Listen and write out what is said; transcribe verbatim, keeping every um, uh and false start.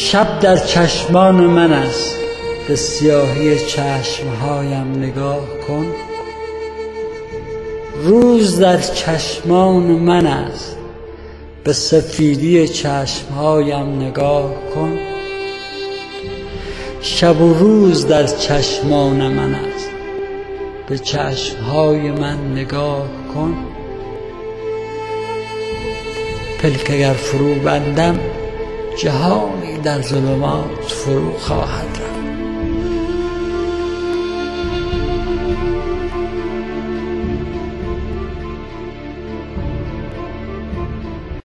شب در چشمان من است، به سیاهی چشمهایم نگاه کن. روز در چشمان من است، به سفیدی چشمهایم نگاه کن. شب و روز در چشمان من است، به چشمهای من نگاه کن. پلک اگر فرو بندم، جهانی در ظلمات فرو خواهد رفت.